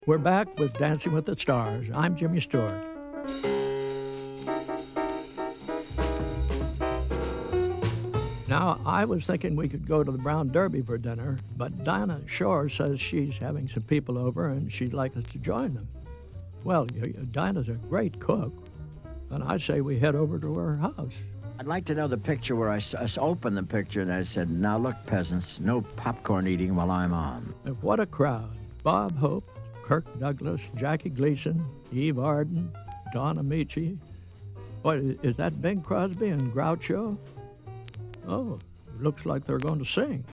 We're back with Dancing with the Stars. I'm Jimmy Stewart. Now, I was thinking we could go to the Brown Derby for dinner, but Dinah Shore says she's having some people over and she'd like us to join them. Well, Dinah's a great cook, and I say we head over to her house. I'd like to know the picture where I opened the picture and I said, "Now look, peasants, no popcorn eating while I'm on." And what a crowd. Bob Hope, Kirk Douglas, Jackie Gleason, Eve Arden, Don Amici. What, is that Bing Crosby and Groucho? Oh, looks like they're going to sing.